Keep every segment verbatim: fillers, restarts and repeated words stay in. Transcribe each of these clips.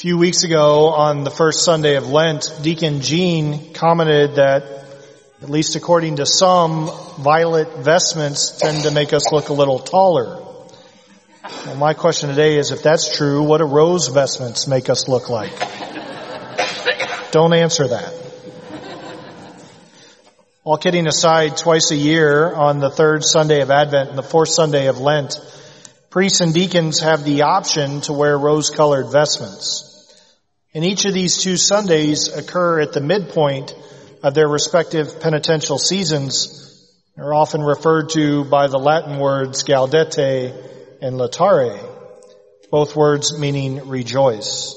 A few weeks ago on the first Sunday of Lent, Deacon Gene commented that, at least according to some, violet vestments tend to make us look a little taller. Well, my question today is, if that's true, what do rose vestments make us look like? Don't answer that. All kidding aside, twice a year on the third Sunday of Advent and the fourth Sunday of Lent, priests and deacons have the option to wear rose-colored vestments. And each of these two Sundays occur at the midpoint of their respective penitential seasons. They're often referred to by the Latin words gaudete and laetare, both words meaning rejoice.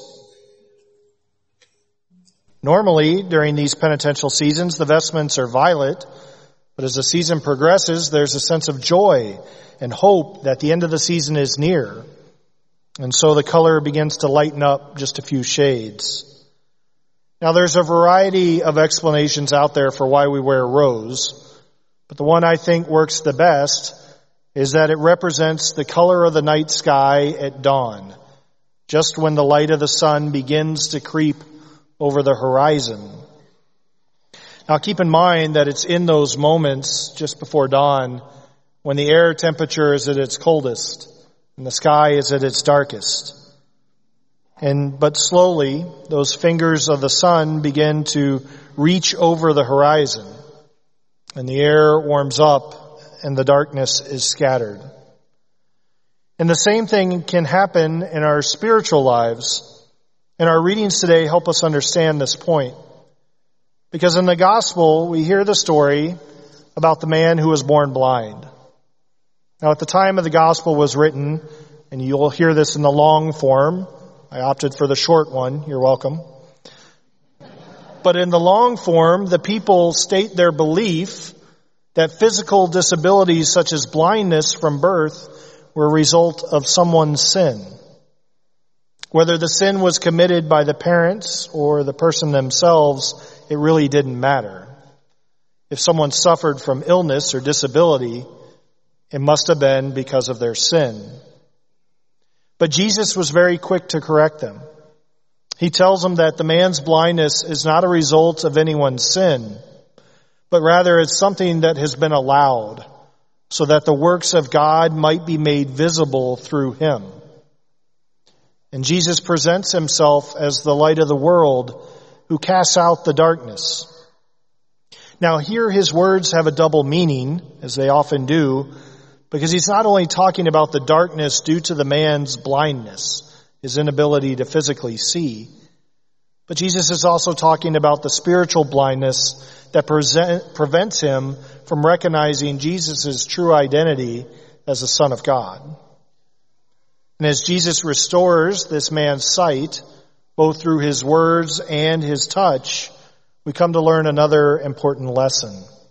Normally, during these penitential seasons, the vestments are violet, but as the season progresses, there's a sense of joy and hope that the end of the season is near. And so the color begins to lighten up just a few shades. Now, there's a variety of explanations out there for why we wear rose, but the one I think works the best is that it represents the color of the night sky at dawn, just when the light of the sun begins to creep over the horizon. Now, keep in mind that it's in those moments just before dawn when the air temperature is at its coldest and the sky is at its darkest. And but slowly, those fingers of the sun begin to reach over the horizon, and the air warms up and the darkness is scattered. And the same thing can happen in our spiritual lives. And our readings today help us understand this point. Because in the gospel, we hear the story about the man who was born blind. Now, at the time of the gospel was written, and you'll hear this in the long form. I opted for the short one. You're welcome. But in the long form, the people state their belief that physical disabilities such as blindness from birth were a result of someone's sin. Whether the sin was committed by the parents or the person themselves, it really didn't matter. If someone suffered from illness or disability, it must have been because of their sin. But Jesus was very quick to correct them. He tells them that the man's blindness is not a result of anyone's sin, but rather it's something that has been allowed so that the works of God might be made visible through him. And Jesus presents himself as the light of the world who casts out the darkness. Now, here his words have a double meaning, as they often do, because he's not only talking about the darkness due to the man's blindness, his inability to physically see, but Jesus is also talking about the spiritual blindness that present, prevents him from recognizing Jesus' true identity as the Son of God. And as Jesus restores this man's sight, both through his words and his touch, we come to learn another important lesson.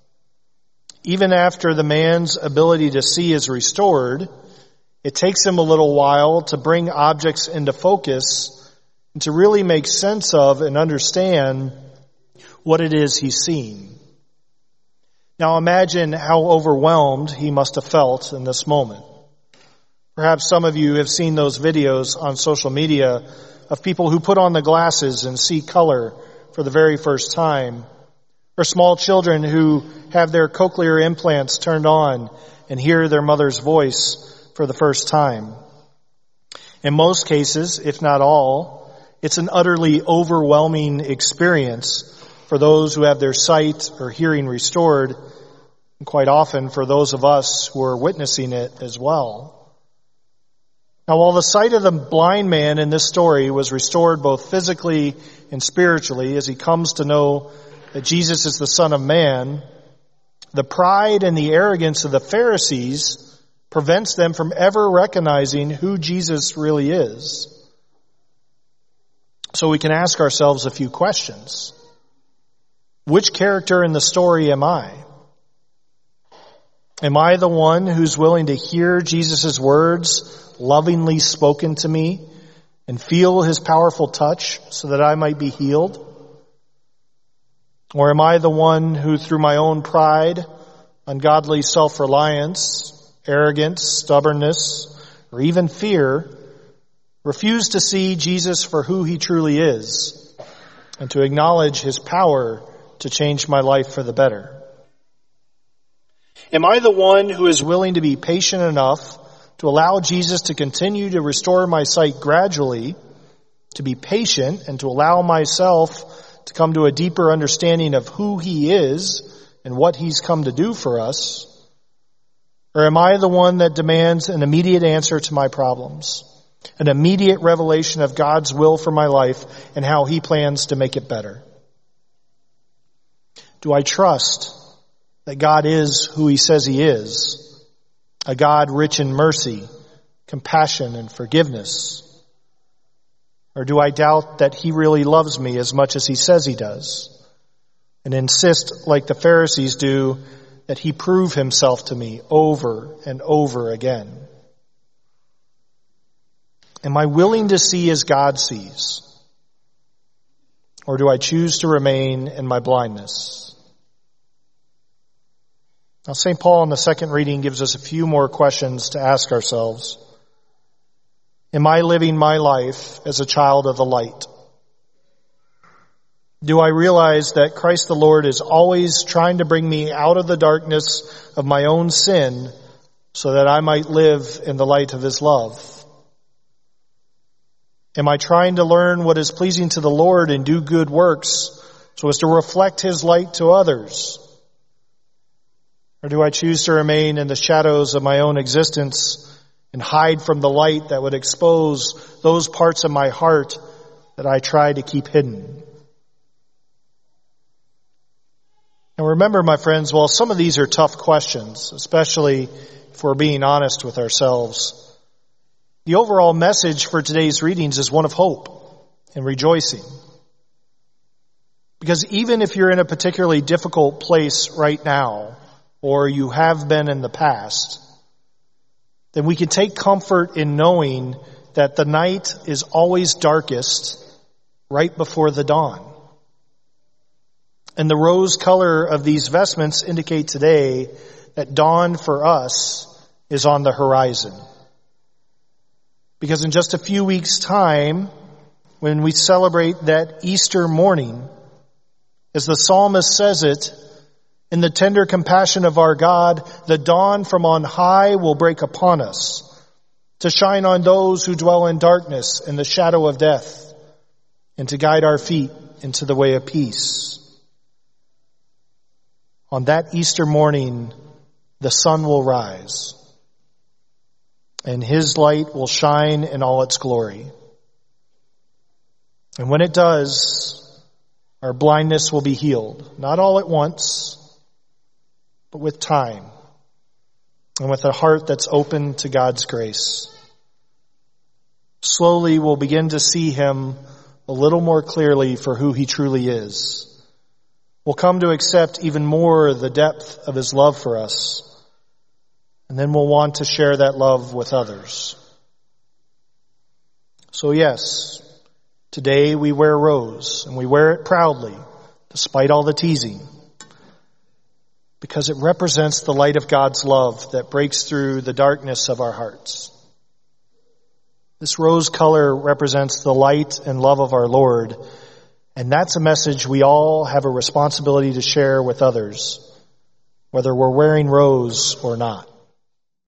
Even after the man's ability to see is restored, it takes him a little while to bring objects into focus and to really make sense of and understand what it is he's seeing. Now imagine how overwhelmed he must have felt in this moment. Perhaps some of you have seen those videos on social media of people who put on the glasses and see color for the very first time, or small children who have their cochlear implants turned on and hear their mother's voice for the first time. In most cases, if not all, it's an utterly overwhelming experience for those who have their sight or hearing restored, and quite often for those of us who are witnessing it as well. Now, while the sight of the blind man in this story was restored both physically and spiritually as he comes to know that Jesus is the Son of Man, the pride and the arrogance of the Pharisees prevents them from ever recognizing who Jesus really is. So we can ask ourselves a few questions. Which character in the story am I? Am I the one who's willing to hear Jesus' words lovingly spoken to me and feel his powerful touch so that I might be healed? Or am I the one who, through my own pride, ungodly self-reliance, arrogance, stubbornness, or even fear, refuse to see Jesus for who he truly is, and to acknowledge his power to change my life for the better? Am I the one who is willing to be patient enough to allow Jesus to continue to restore my sight gradually, to be patient and to allow myself to come to a deeper understanding of who he is and what he's come to do for us? Or am I the one that demands an immediate answer to my problems, an immediate revelation of God's will for my life and how he plans to make it better? Do I trust that God is who he says he is, a God rich in mercy, compassion, and forgiveness? Or do I doubt that he really loves me as much as he says he does, and insist, like the Pharisees do, that he prove himself to me over and over again? Am I willing to see as God sees? Or do I choose to remain in my blindness? Now, Saint Paul in the second reading gives us a few more questions to ask ourselves. Am I living my life as a child of the light? Do I realize that Christ the Lord is always trying to bring me out of the darkness of my own sin so that I might live in the light of his love? Am I trying to learn what is pleasing to the Lord and do good works so as to reflect his light to others? Or do I choose to remain in the shadows of my own existence and hide from the light that would expose those parts of my heart that I try to keep hidden? And remember, my friends, while some of these are tough questions, especially if we're being honest with ourselves, the overall message for today's readings is one of hope and rejoicing. Because even if you're in a particularly difficult place right now, or you have been in the past, then we can take comfort in knowing that the night is always darkest right before the dawn. And the rose color of these vestments indicate today that dawn for us is on the horizon. Because in just a few weeks' time, when we celebrate that Easter morning, as the psalmist says it, in the tender compassion of our God, the dawn from on high will break upon us, to shine on those who dwell in darkness and the shadow of death, and to guide our feet into the way of peace. On that Easter morning, the sun will rise, and his light will shine in all its glory. And when it does, our blindness will be healed, not all at once, but with time, and with a heart that's open to God's grace. Slowly we'll begin to see him a little more clearly for who he truly is. We'll come to accept even more the depth of his love for us, and then we'll want to share that love with others. So yes, today we wear rose, and we wear it proudly, despite all the teasing, because it represents the light of God's love that breaks through the darkness of our hearts. This rose color represents the light and love of our Lord, and that's a message we all have a responsibility to share with others, whether we're wearing rose or not.